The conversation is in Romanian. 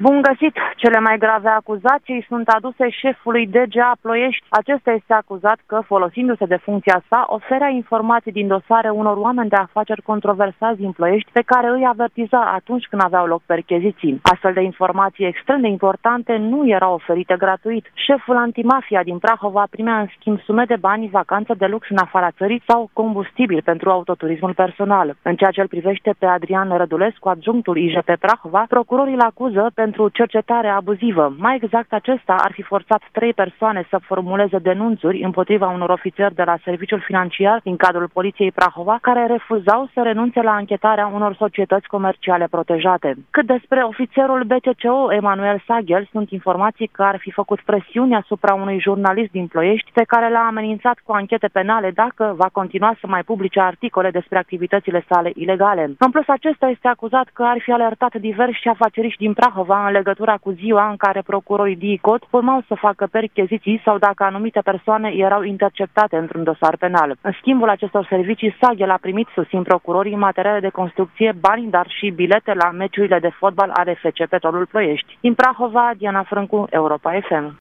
Bun găsit! Cele mai grave acuzații sunt aduse șefului DGA Ploiești. Acesta este acuzat că, folosindu-se de funcția sa, oferea informații din dosare unor oameni de afaceri controversați din Ploiești, pe care îi avertiza atunci când aveau loc percheziții. Astfel de informații extrem de importante nu erau oferite gratuit. Șeful antimafia din Prahova primea în schimb sume de bani, vacanță de lux în afara țării sau combustibil pentru autoturismul personal. În ceea ce îl privește pe Adrian Rădulescu, adjunctul IJP Prahova, procurorii îl acuză pentru cercetare abuzivă. Mai exact, acesta ar fi forțat 3 persoane să formuleze denunțuri împotriva unor ofițeri de la Serviciul Financiar din cadrul Poliției Prahova, care refuzau să renunțe la anchetarea unor societăți comerciale protejate. Cât despre ofițerul BCCO, Emanuel Saghel, sunt informații că ar fi făcut presiuni asupra unui jurnalist din Ploiești, pe care l-a amenințat cu anchete penale dacă va continua să mai publice articole despre activitățile sale ilegale. În plus, acesta este acuzat că ar fi alertat diversi afaceriști din Prahova în legătura cu ziua în care procurorii DICOT urmau să facă percheziții sau dacă anumite persoane erau interceptate într-un dosar penal. În schimbul acestor servicii, Saghel a primit, susțin procurorii, materiale de construcție, bani, dar și bilete la meciurile de fotbal ale FC Petrolul Ploiești. Din Prahova, Diana Frâncu, Europa FM.